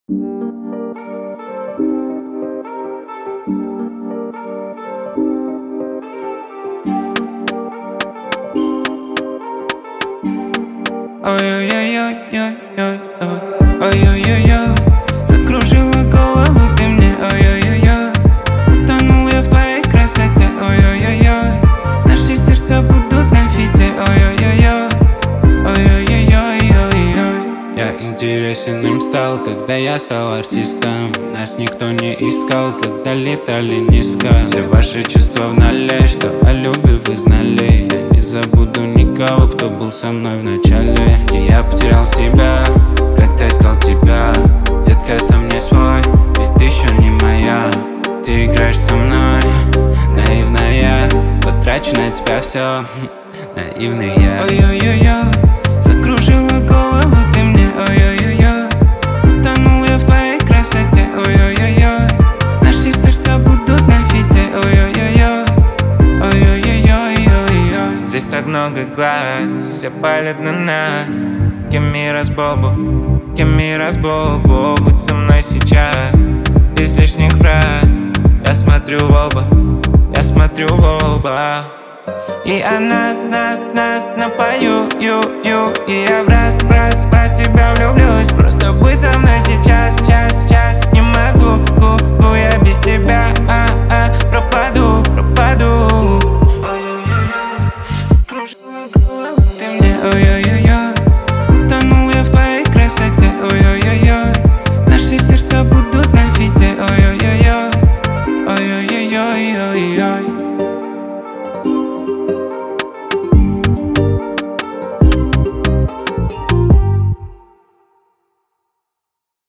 Ой-ой-ой-ой-ой-ой-ой, ой-ой-ой-ой, закружила голову ты мне, ой-ой-ой-ой, утонул я в твоей красоте, ой-ой-ой-ой, наши сердца будут на фите, ой-ой-ой-ой, ой-ой-ой-ой-ой. Я интересен им стал, когда я стал артистом. Нас никто не искал, когда летали низко. Все ваши чувства в нале, что о любви вы знали. Я не забуду никого, кто был со мной в начале. И я потерял себя, когда искал тебя. Детка, сам не свой, ведь ты еще не моя. Ты играешь со мной, наивная. Потрачу на тебя все, наивный я. Ой-ой-ой-ой, закружила голову ты мне, ой-ой-ой-ой, утонул я в твоей красоте, ой-ой-ой-ой, наши сердца будут на фите, ой-ой-ой-ой, ой-ой-ой-ой-ой. Здесь так много глаз, все палят на нас. Кемирас Бобо, Кемирас Бобо, будь со мной сейчас, без лишних фраз. Я смотрю в оба, я смотрю в оба. И я нас напою, и я в раз тебя влюблюсь. Просто будь со